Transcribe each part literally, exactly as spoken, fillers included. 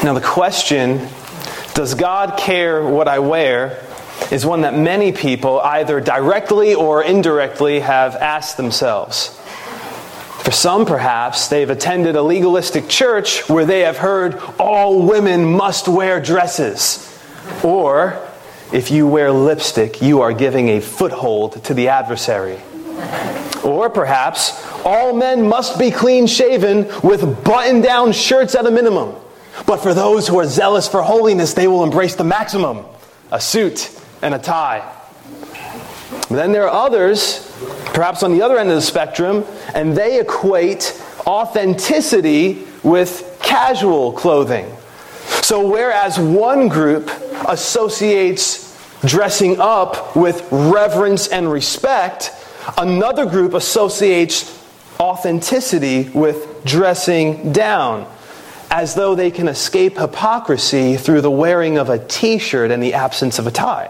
Now the question, does God care what I wear, is one that many people either directly or indirectly have asked themselves. For some, perhaps, they've attended a legalistic church where they have heard all women must wear dresses. Or, if you wear lipstick, you are giving a foothold to the adversary. Or perhaps, all men must be clean-shaven with button-down shirts at a minimum. But for those who are zealous for holiness, they will embrace the maximum, a suit and a tie. But then there are others, perhaps on the other end of the spectrum, and they equate authenticity with casual clothing. So whereas one group associates dressing up with reverence and respect, another group associates authenticity with dressing down, as though they can escape hypocrisy through the wearing of a t-shirt and the absence of a tie.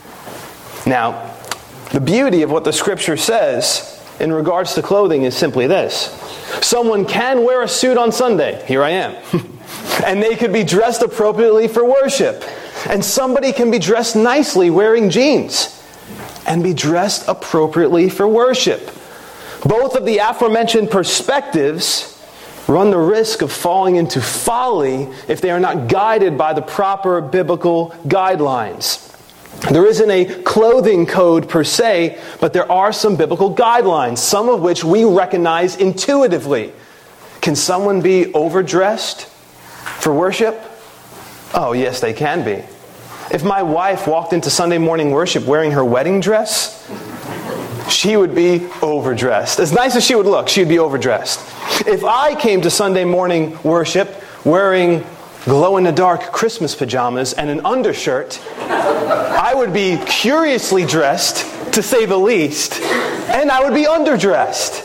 Now, the beauty of what the Scripture says in regards to clothing is simply this. Someone can wear a suit on Sunday. Here I am. And they could be dressed appropriately for worship. And somebody can be dressed nicely wearing jeans and be dressed appropriately for worship. Both of the aforementioned perspectives run the risk of falling into folly if they are not guided by the proper biblical guidelines. There isn't a clothing code per se, but there are some biblical guidelines, some of which we recognize intuitively. Can someone be overdressed for worship? Oh, yes, they can be. If my wife walked into Sunday morning worship wearing her wedding dress, she would be overdressed. As nice as she would look, she would be overdressed. If I came to Sunday morning worship wearing glow-in-the-dark Christmas pajamas and an undershirt, I would be curiously dressed, to say the least, and I would be underdressed.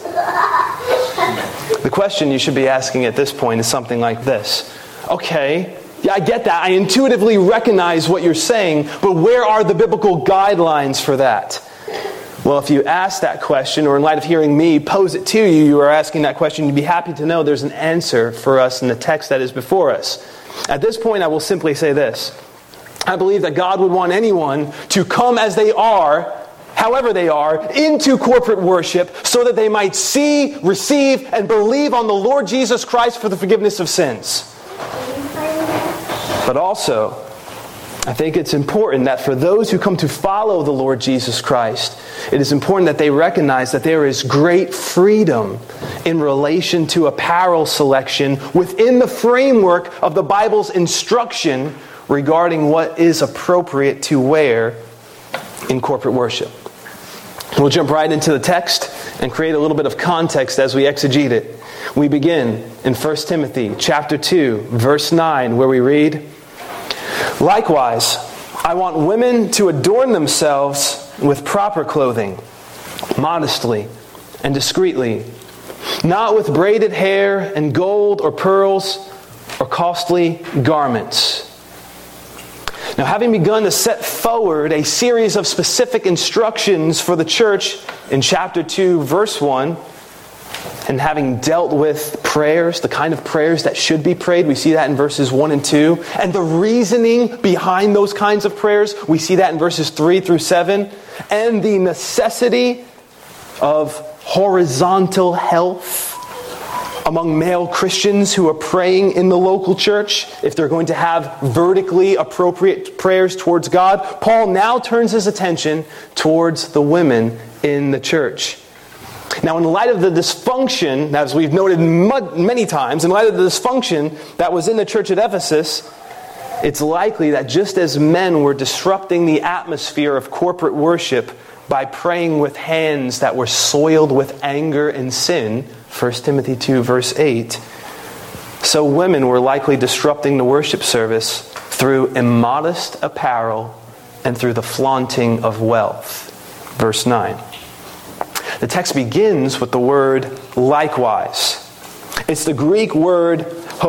The question you should be asking at this point is something like this. Okay, yeah, I get that. I intuitively recognize what you're saying, but where are the biblical guidelines for that? Well, if you ask that question, or in light of hearing me pose it to you, you are asking that question, you'd be happy to know there's an answer for us in the text that is before us. At this point, I will simply say this. I believe that God would want anyone to come as they are, however they are, into corporate worship so that they might see, receive, and believe on the Lord Jesus Christ for the forgiveness of sins. But also, I think it's important that for those who come to follow the Lord Jesus Christ, it is important that they recognize that there is great freedom in relation to apparel selection within the framework of the Bible's instruction regarding what is appropriate to wear in corporate worship. We'll jump right into the text and create a little bit of context as we exegete it. We begin in First Timothy chapter two, verse nine, where we read, "Likewise, I want women to adorn themselves with proper clothing, modestly and discreetly, not with braided hair and gold or pearls or costly garments." Now, having begun to set forward a series of specific instructions for the church in chapter two, verse one, and having dealt with prayers, the kind of prayers that should be prayed, we see that in verses one and two. And the reasoning behind those kinds of prayers, we see that in verses three through seven. And the necessity of horizontal health among male Christians who are praying in the local church, if they're going to have vertically appropriate prayers towards God. Paul now turns his attention towards the women in the church. Now, in light of the dysfunction, as we've noted many times, in light of the dysfunction that was in the church at Ephesus, it's likely that just as men were disrupting the atmosphere of corporate worship by praying with hands that were soiled with anger and sin, First Timothy two, verse eight, so women were likely disrupting the worship service through immodest apparel and through the flaunting of wealth. Verse nine. The text begins with the word likewise. It's the Greek word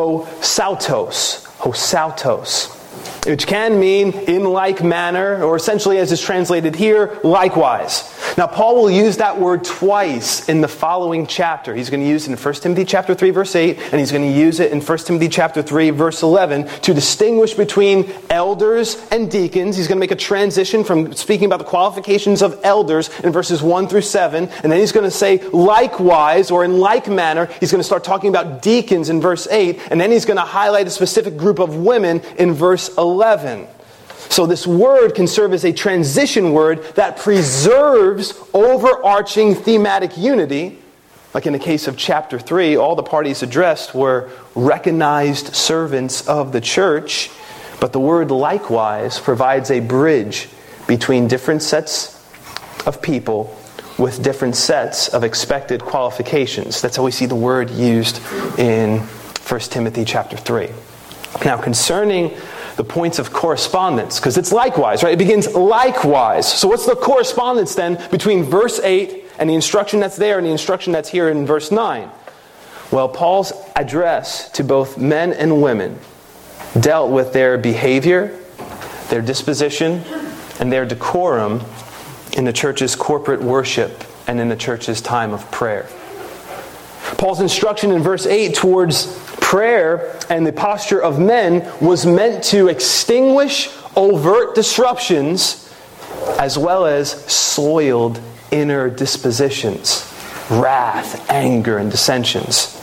hosautos, hosautos, which can mean in like manner, or essentially as is translated here, likewise. Now, Paul will use that word twice in the following chapter. He's going to use it in First Timothy chapter three, verse eight, and he's going to use it in First Timothy chapter three, verse eleven, to distinguish between elders and deacons. He's going to make a transition from speaking about the qualifications of elders in verses one through seven, and then he's going to say likewise, or in like manner, he's going to start talking about deacons in verse eight, and then he's going to highlight a specific group of women in verse eleven. So this word can serve as a transition word that preserves overarching thematic unity. Like in the case of chapter three, all the parties addressed were recognized servants of the church. But the word likewise provides a bridge between different sets of people with different sets of expected qualifications. That's how we see the word used in First Timothy chapter three. Now, concerning the points of correspondence, because it's likewise, right? It begins likewise. So what's the correspondence then between verse eight and the instruction that's there and the instruction that's here in verse nine? Well, Paul's address to both men and women dealt with their behavior, their disposition, and their decorum in the church's corporate worship and in the church's time of prayer. Paul's instruction in verse eight towards prayer and the posture of men was meant to extinguish overt disruptions as well as soiled inner dispositions, wrath, anger, and dissensions.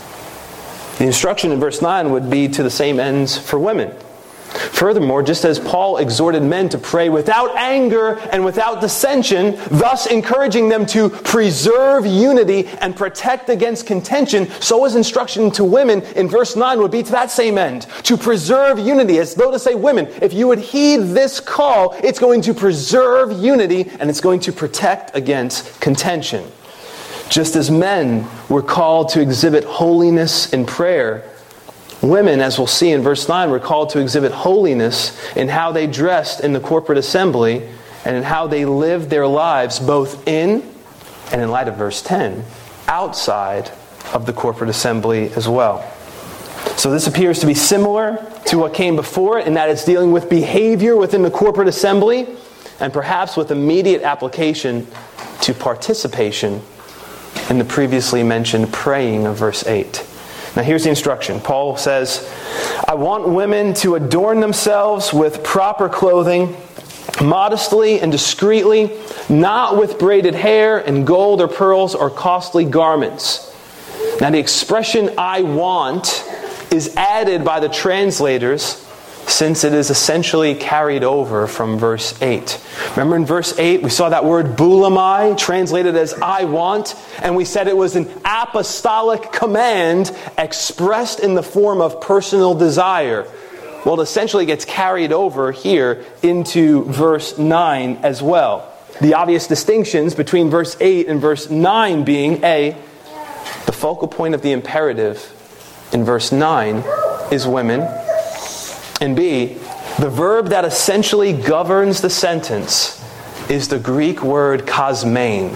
The instruction in verse nine would be to the same ends for women. Furthermore, just as Paul exhorted men to pray without anger and without dissension, thus encouraging them to preserve unity and protect against contention, so his instruction to women in verse nine would be to that same end, to preserve unity, as though to say, women, if you would heed this call, it's going to preserve unity and it's going to protect against contention. Just as men were called to exhibit holiness in prayer, women, as we'll see in verse nine, were called to exhibit holiness in how they dressed in the corporate assembly and in how they lived their lives both in, and in light of verse ten, outside of the corporate assembly as well. So this appears to be similar to what came before in that it's dealing with behavior within the corporate assembly and perhaps with immediate application to participation in the previously mentioned praying of verse eight. Now here's the instruction. Paul says, I want women to adorn themselves with proper clothing, modestly and discreetly, not with braided hair and gold or pearls or costly garments. Now the expression I want is added by the translators since it is essentially carried over from verse eight. Remember in verse eight, we saw that word boulamai, translated as I want, and we said it was an apostolic command expressed in the form of personal desire. Well, it essentially gets carried over here into verse nine as well. The obvious distinctions between verse eight and verse nine being A, the focal point of the imperative in verse nine is women, and B, the verb that essentially governs the sentence is the Greek word kosmein.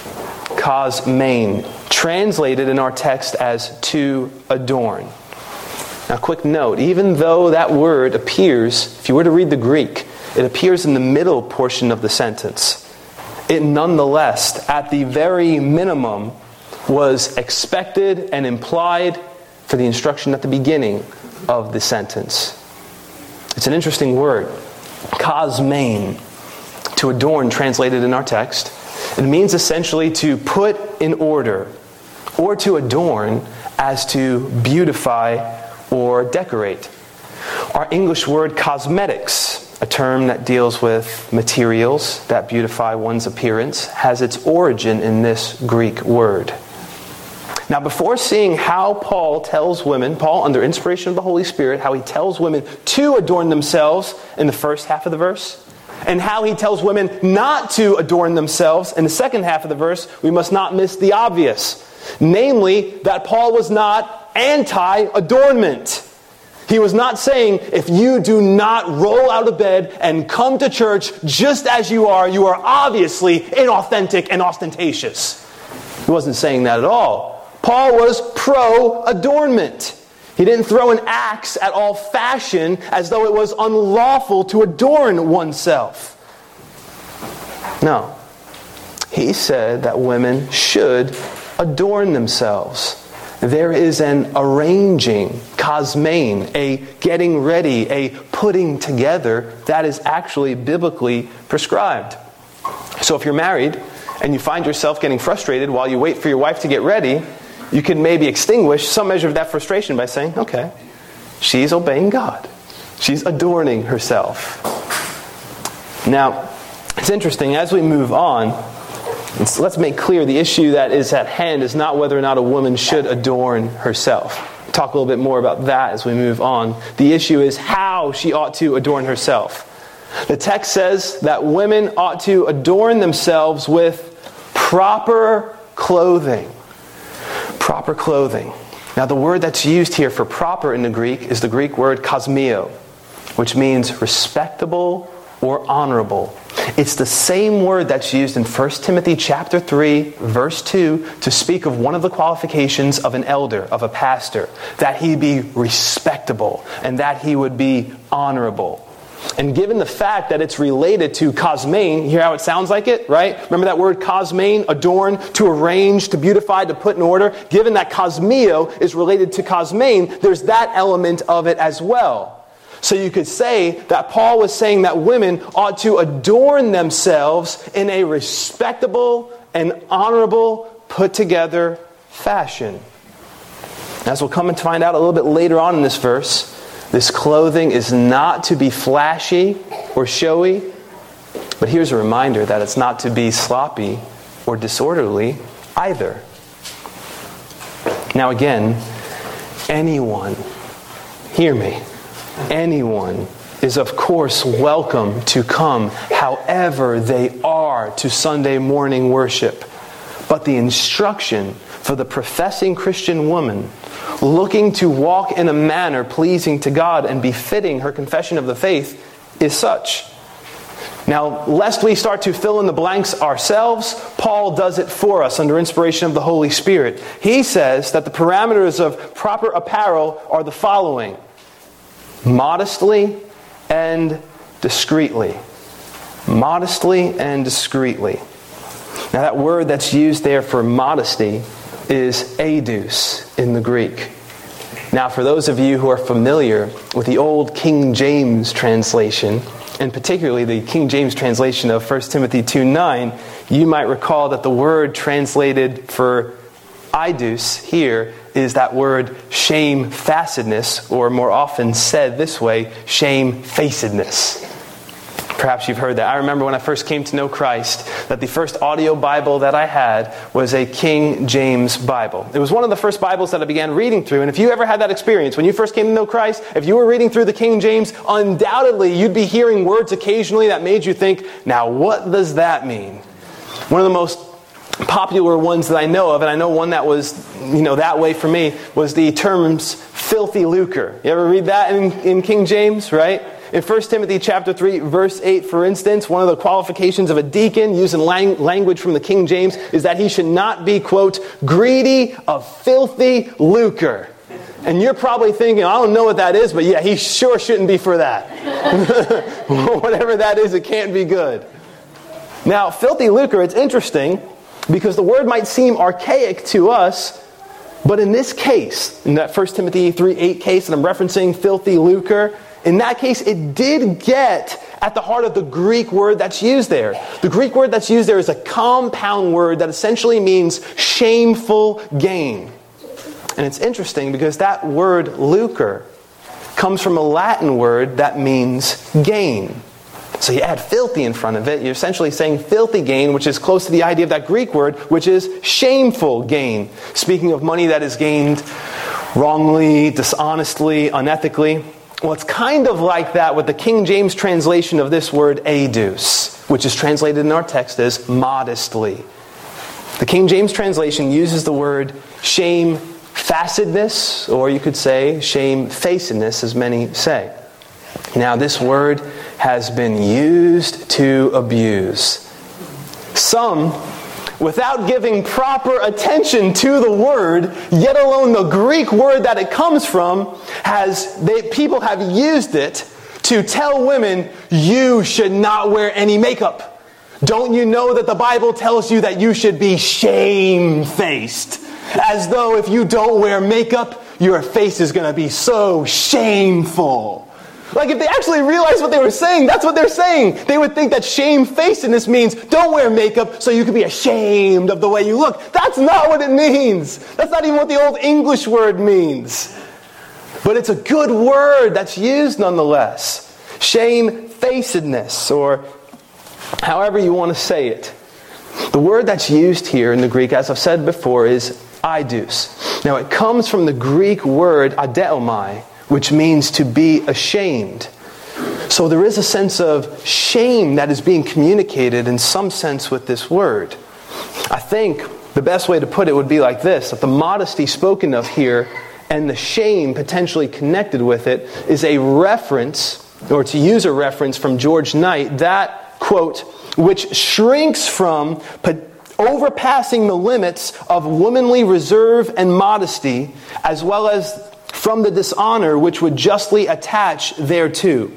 Kosmein, translated in our text as to adorn. Now, quick note, even though that word appears, if you were to read the Greek, it appears in the middle portion of the sentence, it nonetheless, at the very minimum, was expected and implied for the instruction at the beginning of the sentence. It's an interesting word. Kosmein, to adorn, translated in our text. It means essentially to put in order, or to adorn as to beautify or decorate. Our English word cosmetics, a term that deals with materials that beautify one's appearance, has its origin in this Greek word. Now, before seeing how Paul tells women, Paul, under inspiration of the Holy Spirit, how he tells women to adorn themselves in the first half of the verse, and how he tells women not to adorn themselves in the second half of the verse, we must not miss the obvious. Namely, that Paul was not anti-adornment. He was not saying, if you do not roll out of bed and come to church just as you are, you are obviously inauthentic and ostentatious. He wasn't saying that at all. Paul was pro-adornment. He didn't throw an axe at all fashion as though it was unlawful to adorn oneself. No. he said that women should adorn themselves. There is an arranging, cosmein, a getting ready, a putting together that is actually biblically prescribed. So if you're married and you find yourself getting frustrated while you wait for your wife to get ready, you can maybe extinguish some measure of that frustration by saying, okay, she's obeying God. She's adorning herself. Now, it's interesting, as we move on, let's, let's make clear the issue that is at hand is not whether or not a woman should adorn herself. We'll talk a little bit more about that as we move on. The issue is how she ought to adorn herself. The text says that women ought to adorn themselves with proper clothing. Proper clothing. Now the word that's used here for proper in the Greek is the Greek word kosmio, which means respectable or honorable. It's the same word that's used in First Timothy chapter three, verse two, to speak of one of the qualifications of an elder, of a pastor, that he be respectable and that he would be honorable. And given the fact that it's related to kosmein, you hear how it sounds like it, right? Remember that word kosmein, adorn, to arrange, to beautify, to put in order? Given that kosmio is related to kosmein, there's that element of it as well. So you could say that Paul was saying that women ought to adorn themselves in a respectable and honorable, put together fashion. As we'll come and find out a little bit later on in this verse, this clothing is not to be flashy or showy, but here's a reminder that it's not to be sloppy or disorderly either. Now again, anyone, hear me, anyone is of course welcome to come however they are to Sunday morning worship. But the instruction for the professing Christian woman looking to walk in a manner pleasing to God and befitting her confession of the faith is such. Now, lest we start to fill in the blanks ourselves, Paul does it for us under inspiration of the Holy Spirit. He says that the parameters of proper apparel are the following: modestly and discreetly. Modestly and discreetly. Now that word that's used there for modesty is eidos in the Greek. Now for those of you who are familiar with the old King James translation, and particularly the King James translation of First Timothy two nine, you might recall that the word translated for eidos here is that word shamefacedness, or more often said this way, shamefacedness. Perhaps you've heard that. I remember when I first came to know Christ that the first audio Bible that I had was a King James Bible. It was one of the first Bibles that I began reading through. And if you ever had that experience, when you first came to know Christ, if you were reading through the King James, undoubtedly you'd be hearing words occasionally that made you think, now what does that mean? One of the most popular ones that I know of, and I know one that was, you know, that way for me, was the terms filthy lucre. You ever read that in, in King James, right? In First Timothy chapter three, verse eight, for instance, one of the qualifications of a deacon, using lang- language from the King James, is that he should not be, quote, greedy of filthy lucre. And you're probably thinking, I don't know what that is, but yeah, he sure shouldn't be for that. Whatever that is, it can't be good. Now, filthy lucre, it's interesting, because the word might seem archaic to us, but in this case, in that First Timothy three eight case that I'm referencing, filthy lucre, in that case, it did get at the heart of the Greek word that's used there. The Greek word that's used there is a compound word that essentially means shameful gain. And it's interesting because that word lucre comes from a Latin word that means gain. So you add filthy in front of it, you're essentially saying filthy gain, which is close to the idea of that Greek word, which is shameful gain. Speaking of money that is gained wrongly, dishonestly, unethically. Well, it's kind of like that with the King James translation of this word eidos, which is translated in our text as modestly. The King James translation uses the word shamefacedness, or you could say shamefacedness, as many say. Now, this word has been used to abuse. Some, without giving proper attention to the word, yet alone the Greek word that it comes from, has they, people have used it to tell women, you should not wear any makeup. Don't you know that the Bible tells you that you should be shamefaced? As though if you don't wear makeup, your face is going to be so shameful. Like if they actually realized what they were saying, that's what they're saying. They would think that shamefacedness means don't wear makeup so you can be ashamed of the way you look. That's not what it means. That's not even what the old English word means. But it's a good word that's used nonetheless. Shamefacedness, or however you want to say it. The word that's used here in the Greek, as I've said before, is eidos. Now it comes from the Greek word adeomai, which means to be ashamed. So there is a sense of shame that is being communicated in some sense with this word. I think the best way to put it would be like this, that the modesty spoken of here and the shame potentially connected with it is a reference, or to use a reference from George Knight, that, quote, which shrinks from overpassing the limits of womanly reserve and modesty, as well as from the dishonor which would justly attach thereto.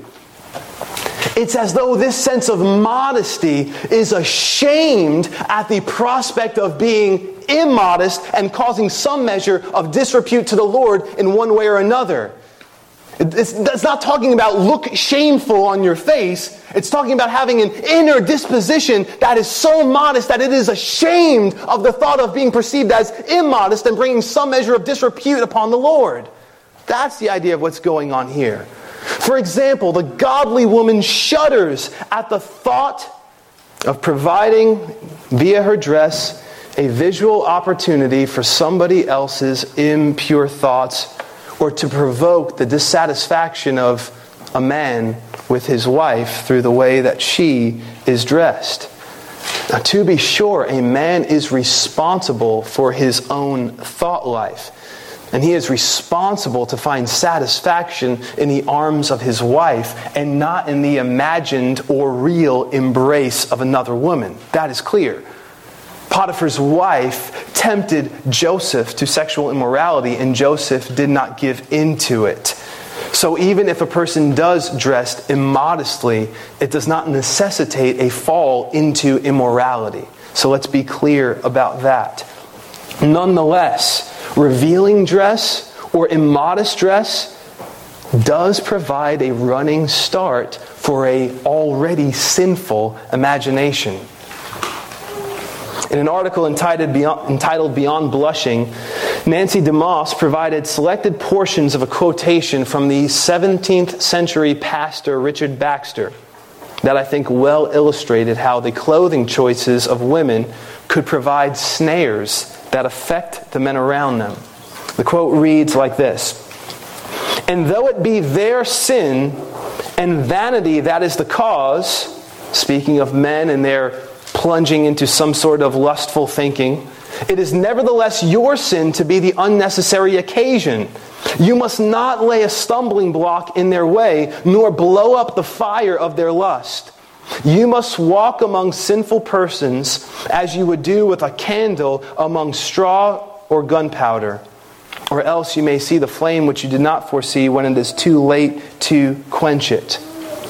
It's as though this sense of modesty is ashamed at the prospect of being immodest and causing some measure of disrepute to the Lord in one way or another. It's, it's not talking about look shameful on your face. It's talking about having an inner disposition that is so modest that it is ashamed of the thought of being perceived as immodest and bringing some measure of disrepute upon the Lord. That's the idea of what's going on here. For example, the godly woman shudders at the thought of providing, via her dress, a visual opportunity for somebody else's impure thoughts, or to provoke the dissatisfaction of a man with his wife through the way that she is dressed. Now, to be sure, a man is responsible for his own thought life. And he is responsible to find satisfaction in the arms of his wife and not in the imagined or real embrace of another woman. That is clear. Potiphar's wife tempted Joseph to sexual immorality, and Joseph did not give in to it. So even if a person does dress immodestly, it does not necessitate a fall into immorality. So let's be clear about that. Nonetheless, revealing dress or immodest dress does provide a running start for a already sinful imagination. In an article entitled Beyond, entitled Beyond Blushing, Nancy DeMoss provided selected portions of a quotation from the seventeenth century pastor Richard Baxter that I think well illustrated how the clothing choices of women could provide snares that affect the men around them. The quote reads like this: "And though it be their sin and vanity that is the cause," speaking of men and their plunging into some sort of lustful thinking, "it is nevertheless your sin to be the unnecessary occasion. You must not lay a stumbling block in their way, nor blow up the fire of their lust. You must walk among sinful persons as you would do with a candle among straw or gunpowder, or else you may see the flame which you did not foresee when it is too late to quench it."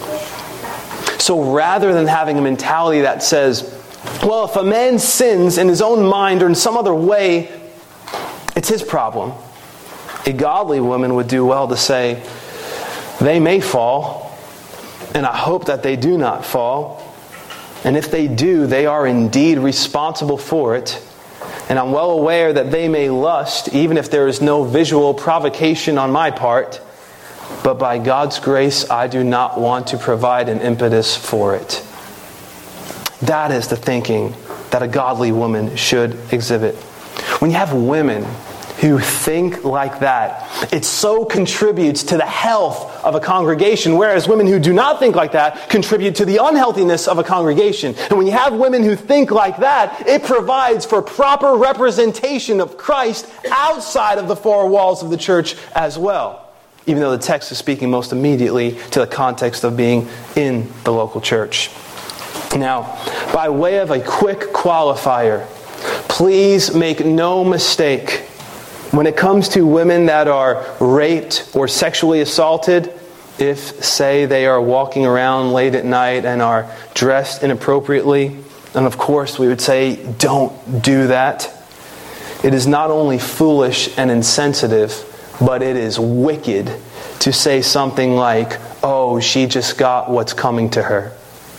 So rather than having a mentality that says, well, if a man sins in his own mind or in some other way, it's his problem, a godly woman would do well to say, they may fall, and I hope that they do not fall. And if they do, they are indeed responsible for it. And I'm well aware that they may lust, even if there is no visual provocation on my part. But by God's grace, I do not want to provide an impetus for it. That is the thinking that a godly woman should exhibit. When you have women who think like that, it so contributes to the health of a congregation, whereas women who do not think like that contribute to the unhealthiness of a congregation. And when you have women who think like that, it provides for proper representation of Christ outside of the four walls of the church as well, even though the text is speaking most immediately to the context of being in the local church. Now, by way of a quick qualifier, please make no mistake. When it comes to women that are raped or sexually assaulted, if, say, they are walking around late at night and are dressed inappropriately, And of course, we would say, don't do that. It is not only foolish and insensitive, but it is wicked to say something like, oh, she just got what's coming to her.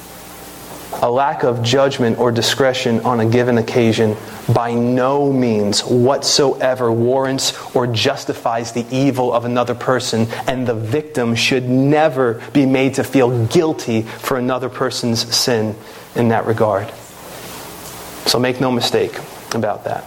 A lack of judgment or discretion on a given occasion by no means whatsoever warrants or justifies the evil of another person, and the victim should never be made to feel guilty for another person's sin in that regard. So make no mistake about that.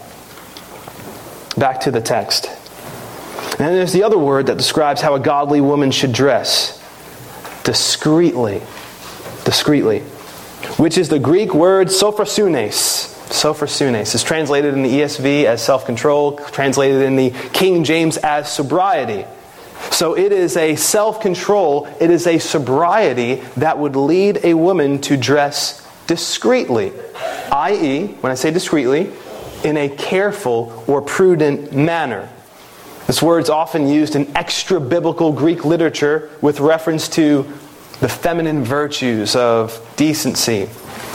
Back to the text. And then there's the other word that describes how a godly woman should dress. Discreetly. Discreetly. Which is the Greek word sophrosunes. Sophrosunes is translated in the E S V as self-control, translated in the King James as sobriety. So it is a self-control, it is a sobriety that would lead a woman to dress discreetly. that is, when I say discreetly, in a careful or prudent manner. This word is often used in extra-biblical Greek literature with reference to the feminine virtues of decency.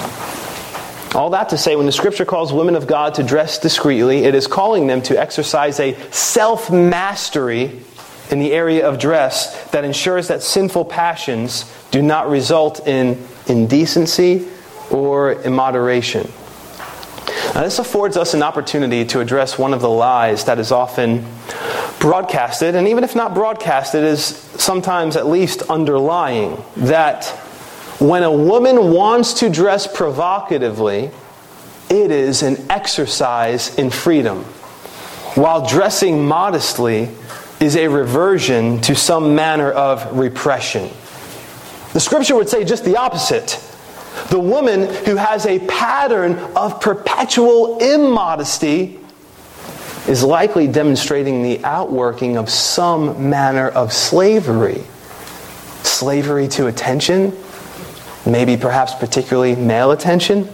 All that to say, when the Scripture calls women of God to dress discreetly, it is calling them to exercise a self-mastery in the area of dress that ensures that sinful passions do not result in indecency or immoderation. Now, this affords us an opportunity to address one of the lies that is often broadcasted, and even if not broadcasted, is sometimes at least underlying, that when a woman wants to dress provocatively, it is an exercise in freedom, while dressing modestly is a reversion to some manner of repression. The Scripture would say just the opposite. The woman who has a pattern of perpetual immodesty is likely demonstrating the outworking of some manner of slavery. Slavery to attention, maybe perhaps particularly male attention,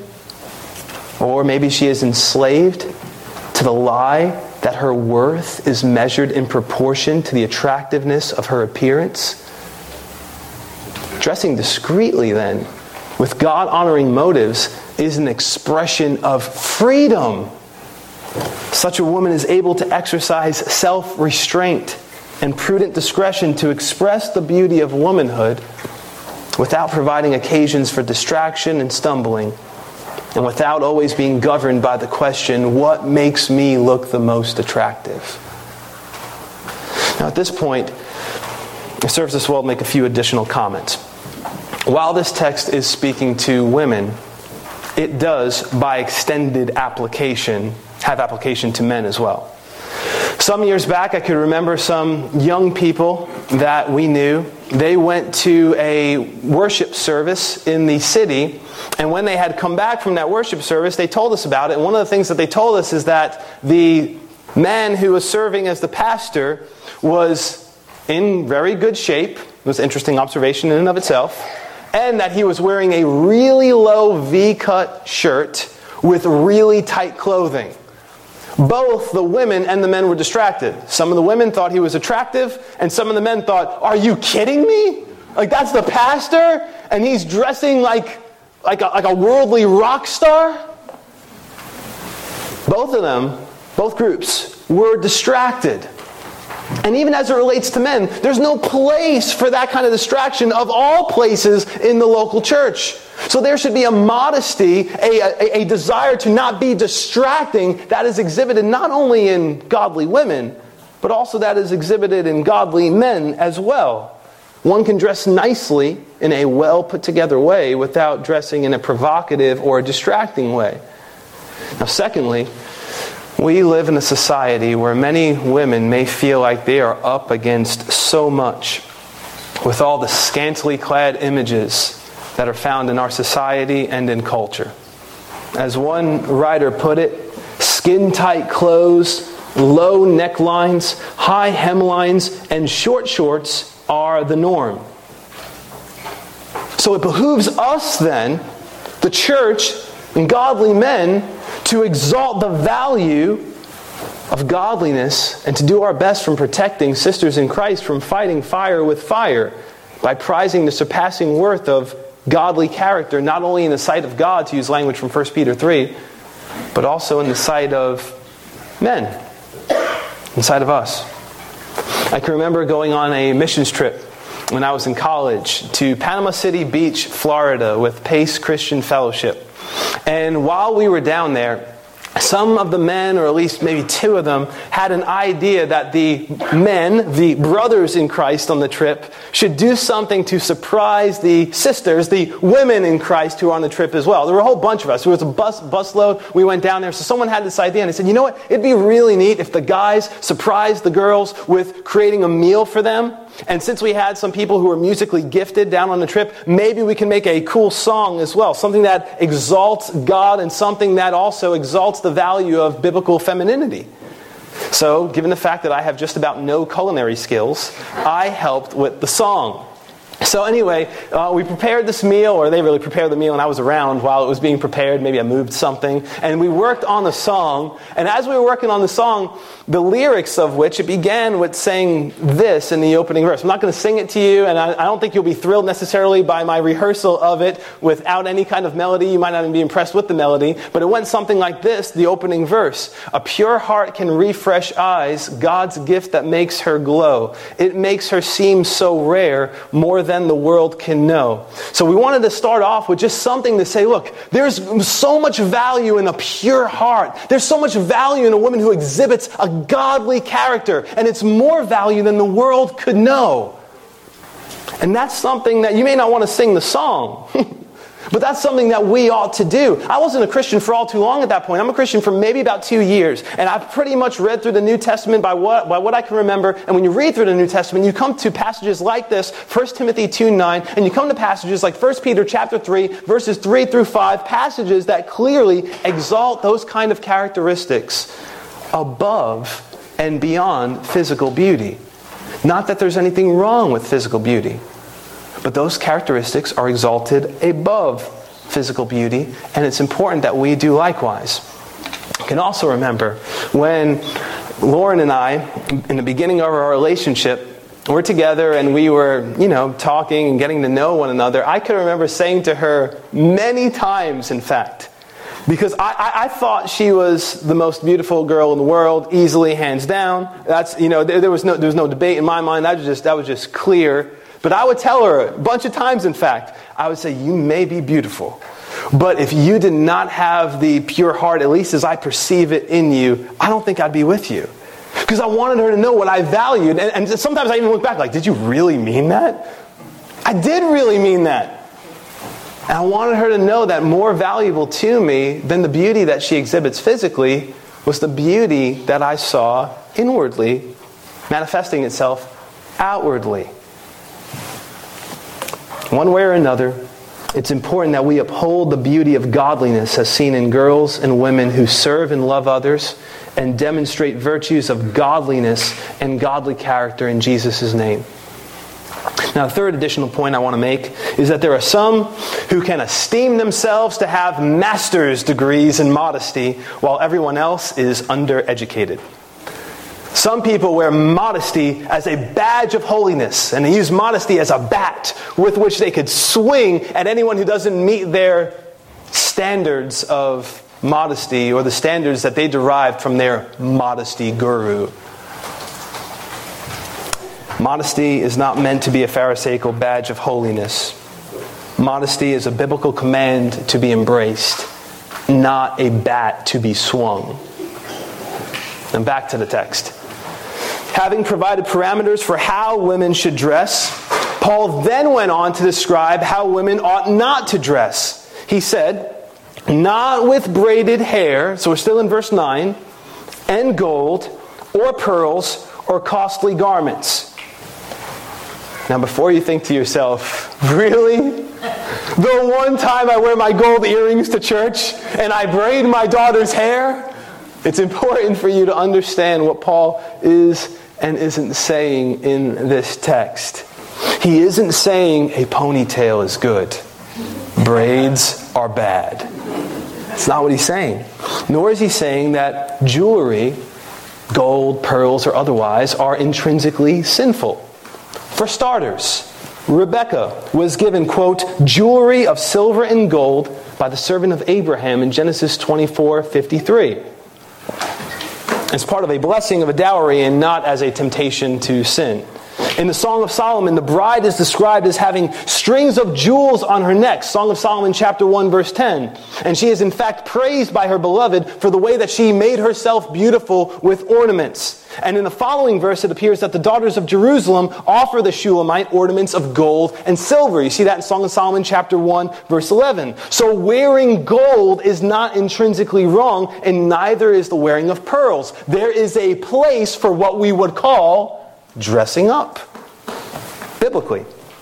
or maybe she is enslaved to the lie that her worth is measured in proportion to the attractiveness of her appearance. Dressing discreetly, then, with God-honoring motives, is an expression of freedom. Such a woman is able to exercise self-restraint and prudent discretion to express the beauty of womanhood without providing occasions for distraction and stumbling, and without always being governed by the question, what makes me look the most attractive? Now, at this point, it serves us well to make a few additional comments. While this text is speaking to women, it does, by extended application, have application to men as well. Some years back, I could remember some young people that we knew. They went to a worship service in the city, and when they had come back from that worship service, they told us about it. And one of the things that they told us is that the man who was serving as the pastor was in very good shape. It was an interesting observation in and of itself. And that he was wearing a really low V-cut shirt with really tight clothing. Both the women and the men were distracted. Some of the women thought he was attractive, and some of the men thought, are you kidding me? Like, that's the pastor? And he's dressing like, like, a, like a worldly rock star? Both of them, both groups, were distracted. And even as it relates to men, there's no place for that kind of distraction of all places in the local church. So there should be a modesty, a, a, a desire to not be distracting that is exhibited not only in godly women, but also that is exhibited in godly men as well. One can dress nicely in a well put together way without dressing in a provocative or a distracting way. Now, secondly, we live in a society where many women may feel like they are up against so much with all the scantily clad images that are found in our society and in culture. As one writer put it, skin-tight clothes, low necklines, high hemlines, and short shorts are the norm. So it behooves us then, the church and godly men, to exalt the value of godliness and to do our best from protecting sisters in Christ from fighting fire with fire by prizing the surpassing worth of godly character, not only in the sight of God, to use language from First Peter three, but also in the sight of men, in the sight of us. I can remember going on a missions trip when I was in college to Panama City Beach, Florida with Pace Christian Fellowship. And while we were down there, some of the men, or at least maybe two of them, had an idea that the men, the brothers in Christ on the trip, should do something to surprise the sisters, the women in Christ who were on the trip as well. There were a whole bunch of us. There was a bus busload. We went down there. So someone had this idea, and they said, you know what? It'd be really neat if the guys surprised the girls with creating a meal for them. And since we had some people who were musically gifted down on the trip, maybe we can make a cool song as well. Something that exalts God and something that also exalts the value of biblical femininity. So, given the fact that I have just about no culinary skills, I helped with the song. So anyway, uh, we prepared this meal, or they really prepared the meal, and I was around while it was being prepared. Maybe I moved something. And we worked on the song. And as we were working on the song, the lyrics of which, it began with saying this in the opening verse. I'm not going to sing it to you, and I, I don't think you'll be thrilled necessarily by my rehearsal of it without any kind of melody. You might not even be impressed with the melody. But it went something like this, the opening verse. A pure heart can refresh eyes, God's gift that makes her glow. It makes her seem so rare, more than the world can know. So we wanted to start off with just something to say, look, there's so much value in a pure heart. There's so much value in a woman who exhibits a godly character, and it's more value than the world could know. And that's something that you may not want to sing the song, but that's something that we ought to do. I wasn't a Christian for all too long at that point. I'm a Christian for maybe about two years. And I've pretty much read through the New Testament by what, by what I can remember. And when you read through the New Testament, you come to passages like this, First Timothy two nine, and you come to passages like First Peter chapter three, verses three through five, passages that clearly exalt those kind of characteristics above and beyond physical beauty. Not that there's anything wrong with physical beauty, but those characteristics are exalted above physical beauty, and it's important that we do likewise. You can also remember when Lauren and I, in the beginning of our relationship, were together and we were, you know, talking and getting to know one another. I can remember saying to her many times, in fact, because I, I, I thought she was the most beautiful girl in the world, easily, hands down. That's, you know, there, there was no there was no debate in my mind. That was just that was just clear. But I would tell her a bunch of times, in fact, I would say, you may be beautiful, but if you did not have the pure heart, at least as I perceive it in you, I don't think I'd be with you. Because I wanted her to know what I valued. And, and sometimes I even look back like, did you really mean that? I did really mean that. And I wanted her to know that more valuable to me than the beauty that she exhibits physically was the beauty that I saw inwardly, manifesting itself outwardly. One way or another, it's important that we uphold the beauty of godliness as seen in girls and women who serve and love others and demonstrate virtues of godliness and godly character in Jesus' name. Now, the third additional point I want to make is that there are some who can esteem themselves to have master's degrees in modesty while everyone else is undereducated. Some people wear modesty as a badge of holiness, and they use modesty as a bat with which they could swing at anyone who doesn't meet their standards of modesty or the standards that they derived from their modesty guru. Modesty is not meant to be a pharisaical badge of holiness. Modesty is a biblical command to be embraced, not a bat to be swung. And back to the text. Having provided parameters for how women should dress, Paul then went on to describe how women ought not to dress. He said, not with braided hair, so we're still in verse nine, and gold, or pearls, or costly garments. Now before you think to yourself, really? The one time I wear my gold earrings to church, and I braid my daughter's hair? It's important for you to understand what Paul is and isn't saying in this text. He isn't saying a ponytail is good. Braids are bad. That's not what he's saying. Nor is he saying that jewelry, gold, pearls, or otherwise, are intrinsically sinful. For starters, Rebekah was given, quote, jewelry of silver and gold by the servant of Abraham in Genesis twenty-four fifty-three. As part of a blessing of a dowry and not as a temptation to sin. In the Song of Solomon, the bride is described as having strings of jewels on her neck. Song of Solomon chapter one verse ten. And she is in fact praised by her beloved for the way that she made herself beautiful with ornaments. And in the following verse it appears that the daughters of Jerusalem offer the Shulamite ornaments of gold and silver. You see that in Song of Solomon chapter one verse eleven. So wearing gold is not intrinsically wrong, and neither is the wearing of pearls. There is a place for what we would call dressing up, biblically,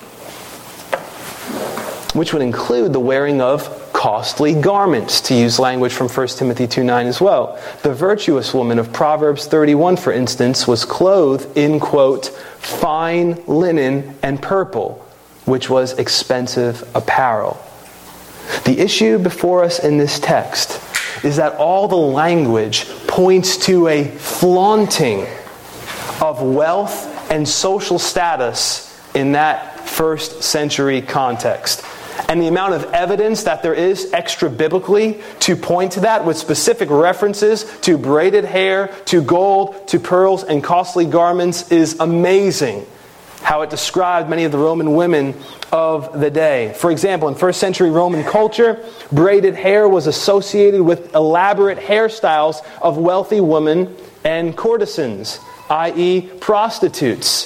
which would include the wearing of costly garments, to use language from First Timothy two nine as well. The virtuous woman of Proverbs thirty-one, for instance, was clothed in, quote, fine linen and purple, which was expensive apparel. The issue before us in this text is that all the language points to a flaunting of wealth and social status in that first century context. And the amount of evidence that there is extra biblically to point to that, with specific references to braided hair, to gold, to pearls, and costly garments, is amazing. How it described many of the Roman women of the day. For example, in first century Roman culture, braided hair was associated with elaborate hairstyles of wealthy women and courtesans, that is prostitutes.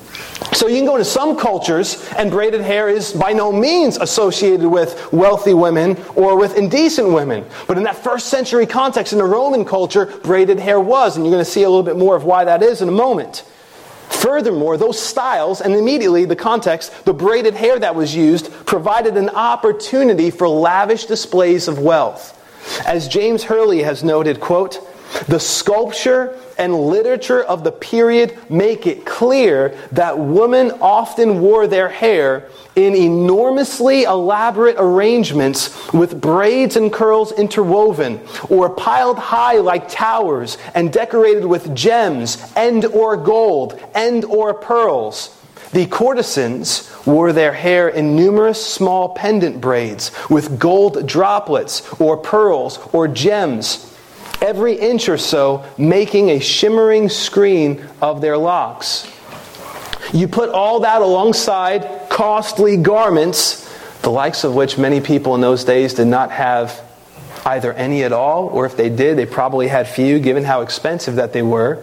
So you can go into some cultures and braided hair is by no means associated with wealthy women or with indecent women. But in that first century context, in the Roman culture, braided hair was. And you're going to see a little bit more of why that is in a moment. Furthermore, those styles, and immediately the context, the braided hair that was used, provided an opportunity for lavish displays of wealth. As James Hurley has noted, quote, the sculpture and literature of the period make it clear that women often wore their hair in enormously elaborate arrangements with braids and curls interwoven, or piled high like towers and decorated with gems and or gold and or pearls. The courtesans wore their hair in numerous small pendant braids with gold droplets or pearls or gems, every inch or so making a shimmering screen of their locks. You put all that alongside costly garments, the likes of which many people in those days did not have either any at all, or if they did, they probably had few, given how expensive that they were.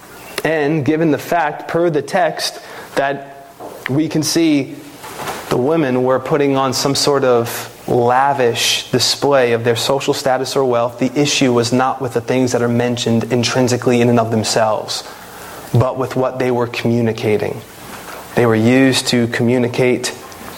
And given the fact, per the text, that we can see the women were putting on some sort of lavish display of their social status or wealth, the issue was not with the things that are mentioned intrinsically in and of themselves, but with what they were communicating. They were used to communicate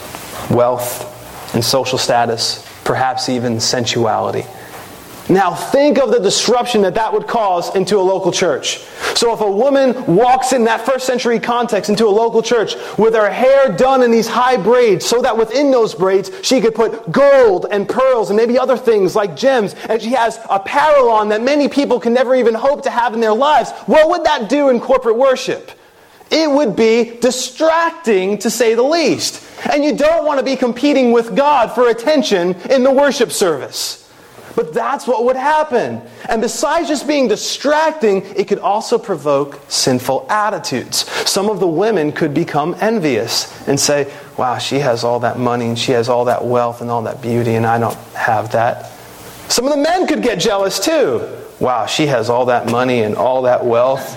wealth and social status, perhaps even sensuality. Now think of the disruption that that would cause into a local church. So if a woman walks in that first century context into a local church with her hair done in these high braids, so that within those braids she could put gold and pearls and maybe other things like gems, and she has apparel on that many people can never even hope to have in their lives, what would that do in corporate worship? It would be distracting, to say the least. And you don't want to be competing with God for attention in the worship service. But that's what would happen. And besides just being distracting, it could also provoke sinful attitudes. Some of the women could become envious and say, wow, she has all that money and she has all that wealth and all that beauty and I don't have that. Some of the men could get jealous too. Wow, she has all that money and all that wealth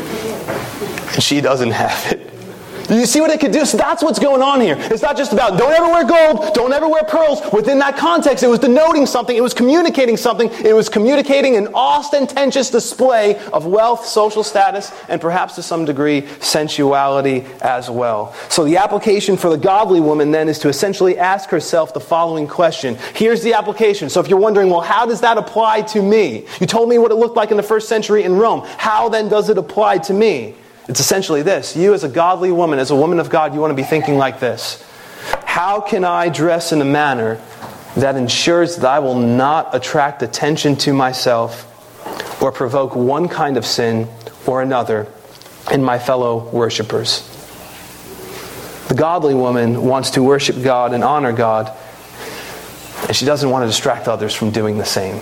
and she doesn't have it. Do you see what it could do? So that's what's going on here. It's not just about don't ever wear gold, don't ever wear pearls. Within that context, it was denoting something. It was communicating something. It was communicating an ostentatious display of wealth, social status, and perhaps to some degree sensuality as well. So the application for the godly woman then is to essentially ask herself the following question. Here's the application. So if you're wondering, well, how does that apply to me? You told me what it looked like in the first century in Rome. How then does it apply to me? It's essentially this. You as a godly woman, as a woman of God, you want to be thinking like this. How can I dress in a manner that ensures that I will not attract attention to myself or provoke one kind of sin or another in my fellow worshipers? The godly woman wants to worship God and honor God, and she doesn't want to distract others from doing the same.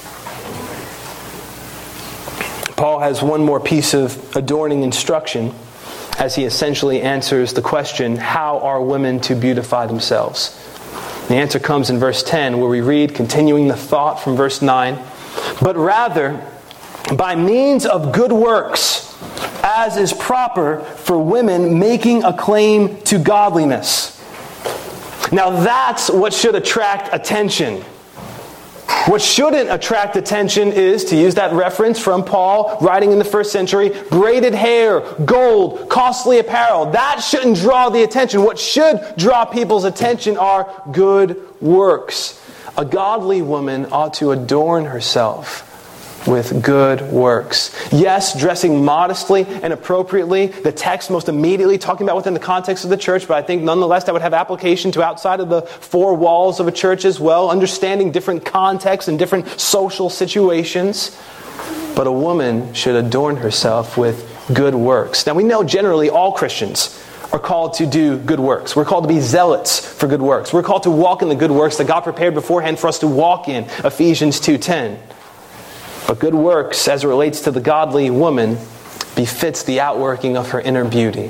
Paul has one more piece of adorning instruction as he essentially answers the question, how are women to beautify themselves? The answer comes in verse ten, where we read, continuing the thought from verse nine, but rather by means of good works, as is proper for women making a claim to godliness. Now that's what should attract attention. What shouldn't attract attention is, to use that reference from Paul writing in the first century, braided hair, gold, costly apparel. That shouldn't draw the attention. What should draw people's attention are good works. A godly woman ought to adorn herself with good works. Yes, dressing modestly and appropriately. The text most immediately talking about within the context of the church, but I think nonetheless that would have application to outside of the four walls of a church as well, understanding different contexts and different social situations. But a woman should adorn herself with good works. Now we know generally all Christians are called to do good works. We're called to be zealots for good works. We're called to walk in the good works that God prepared beforehand for us to walk in, Ephesians two ten. But good works, as it relates to the godly woman, befits the outworking of her inner beauty.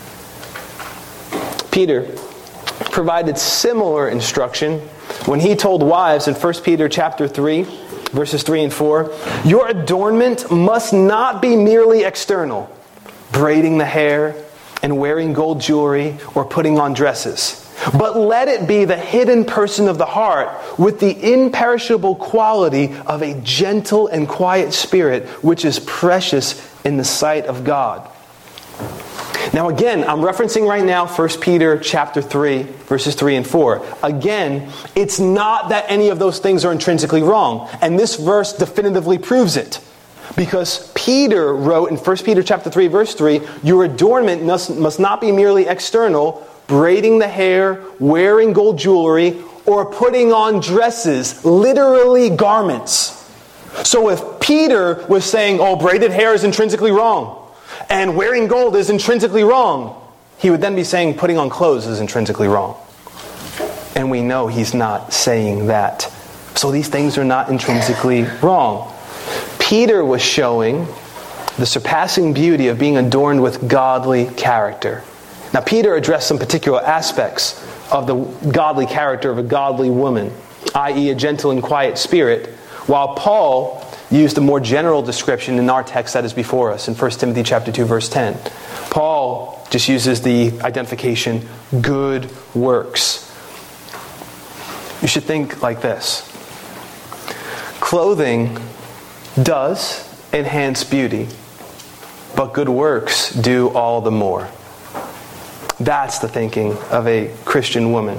Peter provided similar instruction when he told wives in First Peter chapter three, verses three and four, your adornment must not be merely external, braiding the hair and wearing gold jewelry or putting on dresses. But let it be the hidden person of the heart with the imperishable quality of a gentle and quiet spirit, which is precious in the sight of God. Now again, I'm referencing right now First Peter chapter three, verses three and four. Again, it's not that any of those things are intrinsically wrong. And this verse definitively proves it. Because Peter wrote in First Peter chapter three, verse three, your adornment must, must not be merely external, braiding the hair, wearing gold jewelry, or putting on dresses, literally garments. So if Peter was saying, oh, braided hair is intrinsically wrong, and wearing gold is intrinsically wrong, he would then be saying putting on clothes is intrinsically wrong. And we know he's not saying that. So these things are not intrinsically wrong. Peter was showing the surpassing beauty of being adorned with godly character. Now, Peter addressed some particular aspects of the godly character of a godly woman, that is a gentle and quiet spirit, while Paul used a more general description in our text that is before us in First Timothy chapter two, verse ten. Paul just uses the identification, good works. You should think like this. Clothing does enhance beauty, but good works do all the more. That's the thinking of a Christian woman.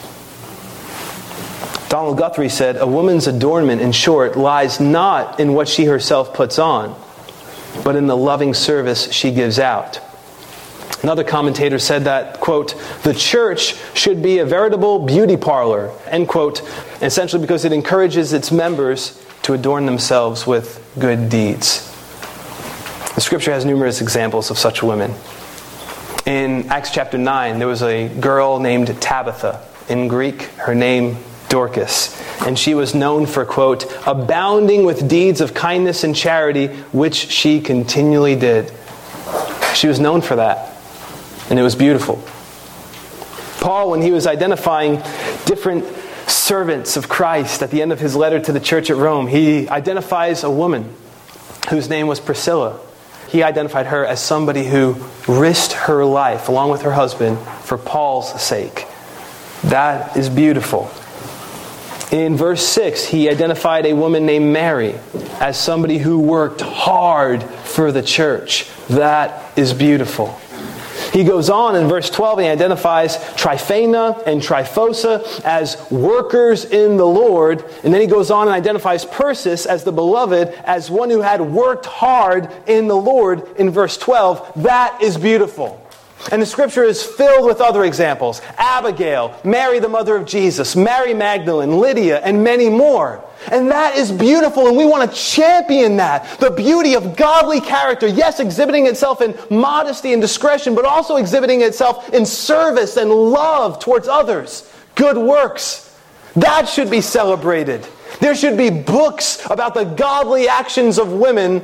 Donald Guthrie said, a woman's adornment, in short, lies not in what she herself puts on, but in the loving service she gives out. Another commentator said that, quote, the church should be a veritable beauty parlor, end quote, essentially because it encourages its members to adorn themselves with good deeds. The scripture has numerous examples of such women. In Acts chapter nine, there was a girl named Tabitha. In Greek, her name Dorcas. And she was known for, quote, abounding with deeds of kindness and charity, which she continually did. She was known for that. And it was beautiful. Paul, when he was identifying different servants of Christ at the end of his letter to the church at Rome, he identifies a woman whose name was Priscilla. He identified her as somebody who risked her life, along with her husband, for Paul's sake. That is beautiful. In verse six, he identified a woman named Mary as somebody who worked hard for the church. That is beautiful. He goes on in verse twelve and he identifies Tryphena and Tryphosa as workers in the Lord. And then he goes on and identifies Persis as the beloved, as one who had worked hard in the Lord in verse twelve. That is beautiful. And the scripture is filled with other examples. Abigail, Mary the mother of Jesus, Mary Magdalene, Lydia, and many more. And that is beautiful, and we want to champion that. The beauty of godly character, yes, exhibiting itself in modesty and discretion, but also exhibiting itself in service and love towards others. Good works. That should be celebrated. There should be books about the godly actions of women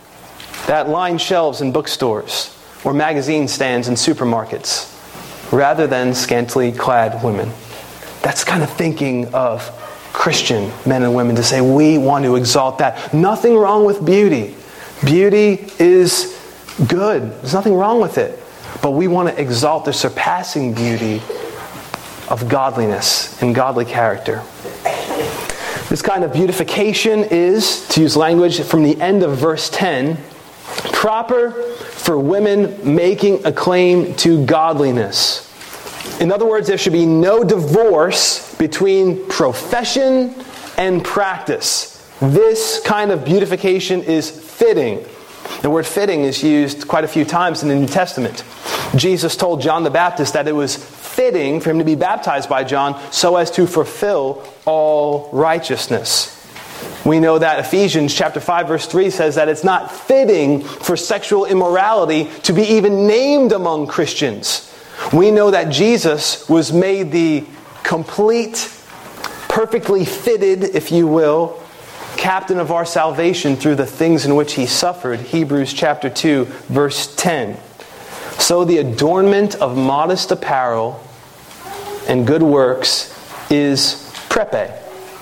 that line shelves in bookstores or magazine stands in supermarkets, rather than scantily clad women. That's kind of thinking of Christian men and women, to say we want to exalt that. Nothing wrong with beauty. Beauty is good. There's nothing wrong with it. But we want to exalt the surpassing beauty of godliness and godly character. This kind of beautification is, to use language from the end of verse ten, proper for women making a claim to godliness. In other words, there should be no divorce between profession and practice. This kind of beautification is fitting. The word fitting is used quite a few times in the New Testament. Jesus told John the Baptist that it was fitting for him to be baptized by John so as to fulfill all righteousness. We know that Ephesians chapter five verse three says that it's not fitting for sexual immorality to be even named among Christians. We know that Jesus was made the complete, perfectly fitted, if you will, captain of our salvation through the things in which he suffered. Hebrews chapter two, verse ten. So the adornment of modest apparel and good works is prepe.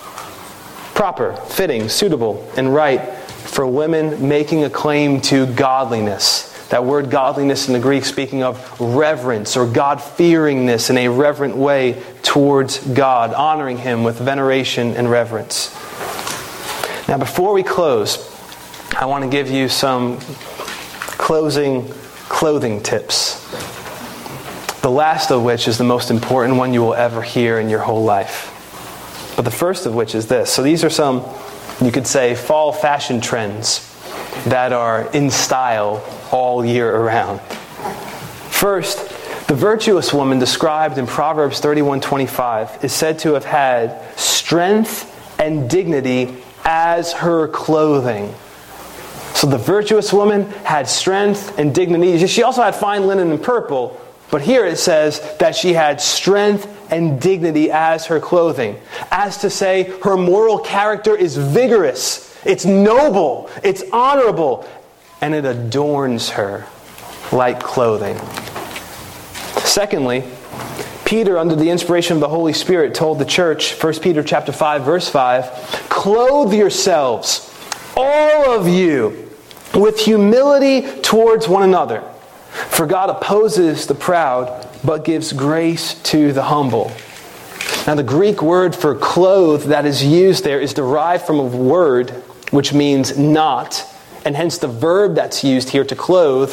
Proper, fitting, suitable, and right for women making a claim to godliness. That word godliness in the Greek speaking of reverence or God-fearingness in a reverent way towards God, honoring Him with veneration and reverence. Now before we close, I want to give you some closing clothing tips. The last of which is the most important one you will ever hear in your whole life. But the first of which is this. So these are some, you could say, fall fashion trends that are in style all year around. First, the virtuous woman described in Proverbs thirty-one twenty-five is said to have had strength and dignity as her clothing. So the virtuous woman had strength and dignity. She also had fine linen and purple, but here it says that she had strength and dignity as her clothing. As to say, her moral character is vigorous, it's noble, it's honorable, and it adorns her like clothing. Secondly, Peter, under the inspiration of the Holy Spirit, told the church, First Peter chapter five, verse five, clothe yourselves, all of you, with humility towards one another. For God opposes the proud, but gives grace to the humble. Now the Greek word for clothe that is used there is derived from a word which means knot, and hence the verb that's used here to clothe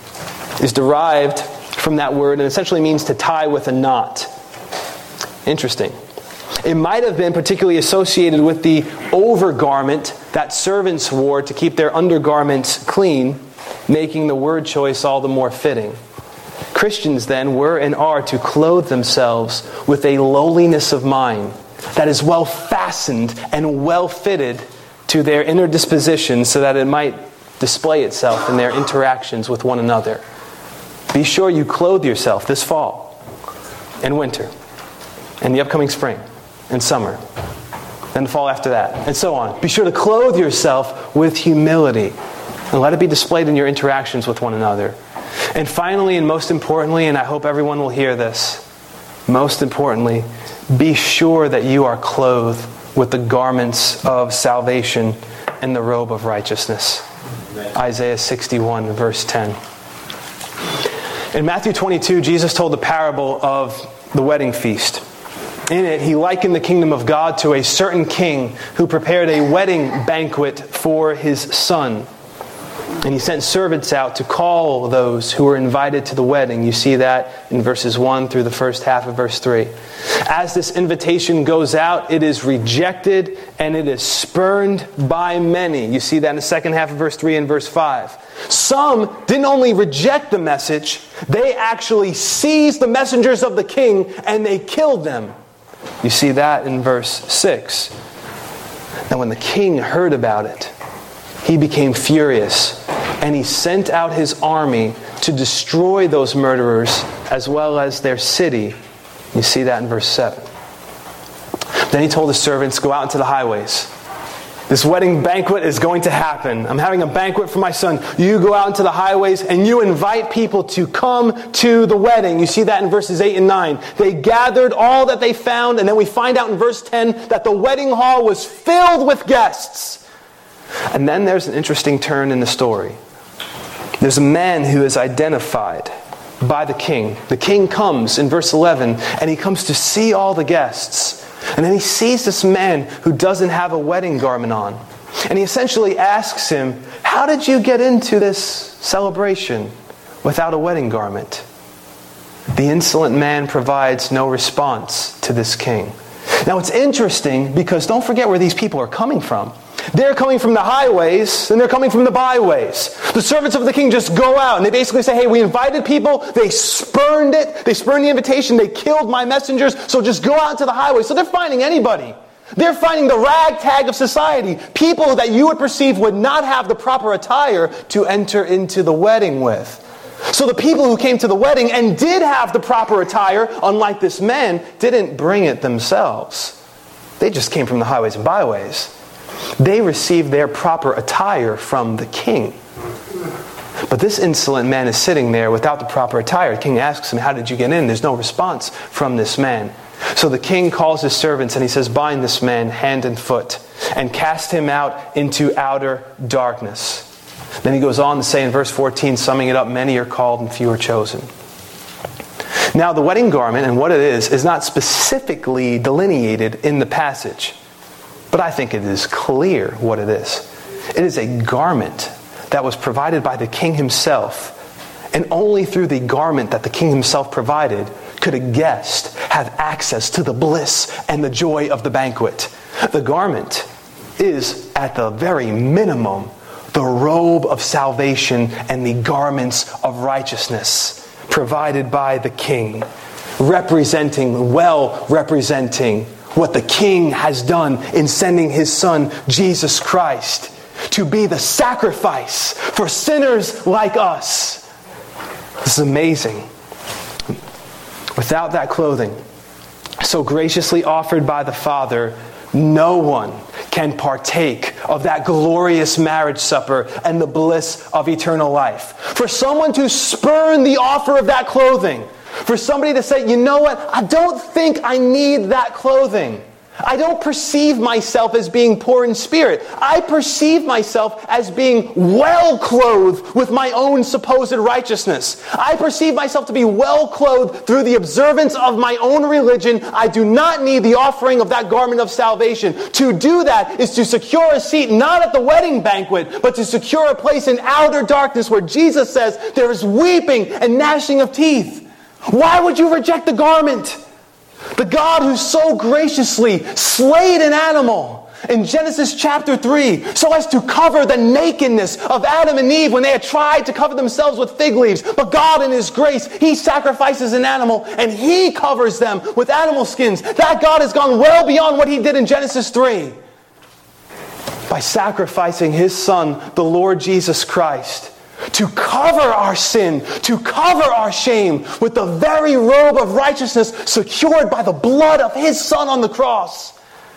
is derived from that word and essentially means to tie with a knot. Interesting. It might have been particularly associated with the overgarment that servants wore to keep their undergarments clean, making the word choice all the more fitting. Christians then were and are to clothe themselves with a lowliness of mind that is well fastened and well fitted to their inner disposition so that it might display itself in their interactions with one another. Be sure you clothe yourself this fall and winter and the upcoming spring and summer, then the fall after that, and so on. Be sure to clothe yourself with humility and let it be displayed in your interactions with one another. And finally, and most importantly, and I hope everyone will hear this, most importantly, be sure that you are clothed with the garments of salvation and the robe of righteousness. Amen. Isaiah sixty-one, verse ten. In Matthew twenty-two, Jesus told the parable of the wedding feast. In it, he likened the kingdom of God to a certain king who prepared a wedding banquet for his son. And he sent servants out to call those who were invited to the wedding. You see that in verses one through the first half of verse three. As this invitation goes out, it is rejected and it is spurned by many. You see that in the second half of verse three and verse five. Some didn't only reject the message, they actually seized the messengers of the king and they killed them. You see that in verse six. Now when the king heard about it, he became furious, and he sent out his army to destroy those murderers as well as their city. You see that in verse seven. Then he told his servants, go out into the highways. This wedding banquet is going to happen. I'm having a banquet for my son. You go out into the highways and you invite people to come to the wedding. You see that in verses eight and nine. They gathered all that they found, and then we find out in verse ten that the wedding hall was filled with guests. And then there's an interesting turn in the story. There's a man who is identified by the king. The king comes in verse eleven, and he comes to see all the guests. And then he sees this man who doesn't have a wedding garment on. And he essentially asks him, how did you get into this celebration without a wedding garment? The insolent man provides no response to this king. Now it's interesting because don't forget where these people are coming from. They're coming from the highways and they're coming from the byways. The servants of the king just go out and they basically say, hey, we invited people. They spurned it. They spurned the invitation. They killed my messengers. So just go out to the highways. So they're finding anybody. They're finding the ragtag of society. People that you would perceive would not have the proper attire to enter into the wedding with. So the people who came to the wedding and did have the proper attire, unlike this man, didn't bring it themselves. They just came from the highways and byways. They received their proper attire from the king. But this insolent man is sitting there without the proper attire. The king asks him, how did you get in? There's no response from this man. So the king calls his servants and he says, bind this man hand and foot and cast him out into outer darkness. Then he goes on to say in verse fourteen, summing it up, many are called and few are chosen. Now the wedding garment and what it is is not specifically delineated in the passage. But I think it is clear what it is. It is a garment that was provided by the king himself. And only through the garment that the king himself provided could a guest have access to the bliss and the joy of the banquet. The garment is, at the very minimum, the robe of salvation and the garments of righteousness provided by the king, representing, well representing what the king has done in sending his son, Jesus Christ, to be the sacrifice for sinners like us. This is amazing. Without that clothing, so graciously offered by the Father, no one can partake of that glorious marriage supper and the bliss of eternal life. For someone to spurn the offer of that clothing, for somebody to say, you know what, I don't think I need that clothing. I don't perceive myself as being poor in spirit. I perceive myself as being well clothed with my own supposed righteousness. I perceive myself to be well clothed through the observance of my own religion. I do not need the offering of that garment of salvation. To do that is to secure a seat not at the wedding banquet, but to secure a place in outer darkness where Jesus says there is weeping and gnashing of teeth. Why would you reject the garment? The God who so graciously slayed an animal in Genesis chapter three so as to cover the nakedness of Adam and Eve when they had tried to cover themselves with fig leaves. But God in His grace, He sacrifices an animal and He covers them with animal skins. That God has gone well beyond what He did in Genesis three by sacrificing His Son, the Lord Jesus Christ, to cover our sin, to cover our shame with the very robe of righteousness secured by the blood of His Son on the cross.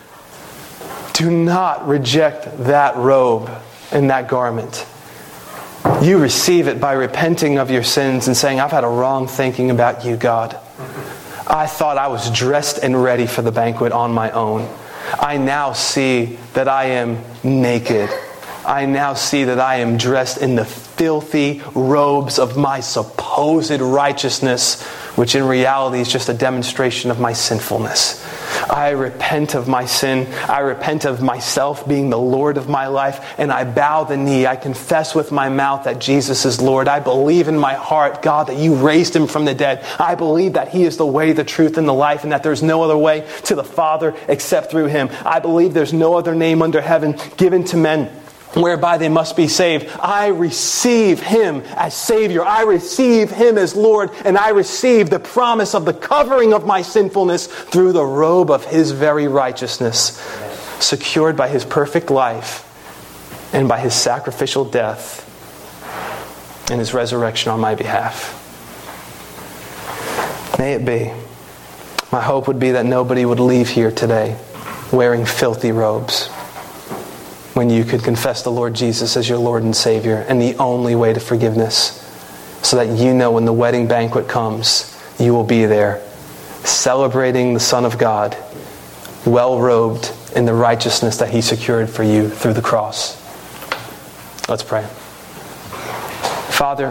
Do not reject that robe and that garment. You receive it by repenting of your sins and saying, I've had a wrong thinking about you, God. I thought I was dressed and ready for the banquet on my own. I now see that I am naked. I now see that I am dressed in the filthy robes of my supposed righteousness, which in reality is just a demonstration of my sinfulness. I repent of my sin. I repent of myself being the Lord of my life, and I bow the knee. I confess with my mouth that Jesus is Lord. I believe in my heart, God, that you raised him from the dead. I believe that he is the way, the truth, and the life, and that there's no other way to the Father except through him. I believe there's no other name under heaven given to men whereby they must be saved. I receive him as Savior. I receive him as Lord. And I receive the promise of the covering of my sinfulness through the robe of his very righteousness, secured by his perfect life and by his sacrificial death and his resurrection on my behalf. May it be. My hope would be that nobody would leave here today wearing filthy robes, when you could confess the Lord Jesus as your Lord and Savior and the only way to forgiveness, so that you know when the wedding banquet comes, you will be there celebrating the Son of God, well-robed in the righteousness that he secured for you through the cross. Let's pray. Father,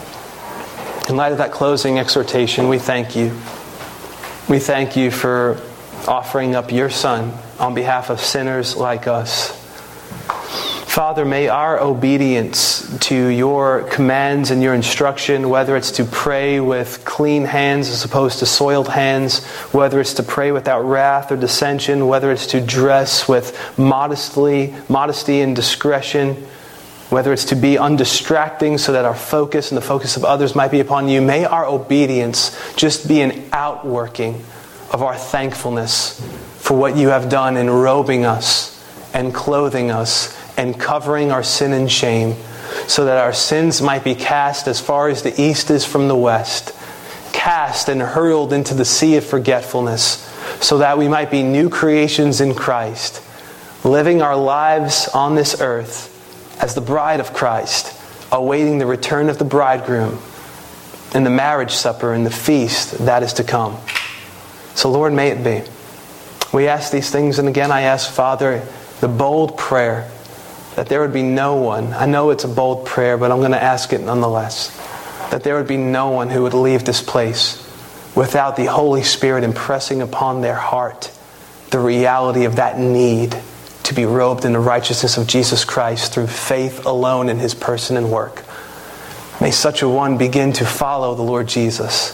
in light of that closing exhortation, we thank you. We thank you for offering up your Son on behalf of sinners like us. Father, may our obedience to your commands and your instruction, whether it's to pray with clean hands as opposed to soiled hands, whether it's to pray without wrath or dissension, whether it's to dress with modestly, modesty and discretion, whether it's to be undistracting so that our focus and the focus of others might be upon you, may our obedience just be an outworking of our thankfulness for what you have done in robing us and clothing us and covering our sin and shame, so that our sins might be cast as far as the east is from the west, cast and hurled into the sea of forgetfulness, so that we might be new creations in Christ, living our lives on this earth as the bride of Christ, awaiting the return of the bridegroom and the marriage supper and the feast that is to come. So Lord, may it be. We ask these things, and again I ask, Father, the bold prayer that there would be no one, I know it's a bold prayer, but I'm going to ask it nonetheless, that there would be no one who would leave this place without the Holy Spirit impressing upon their heart the reality of that need to be robed in the righteousness of Jesus Christ through faith alone in his person and work. May such a one begin to follow the Lord Jesus.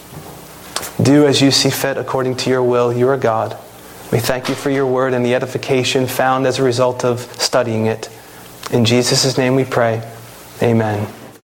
Do as you see fit according to your will. You are God. We thank you for your word and the edification found as a result of studying it. In Jesus' name we pray. Amen.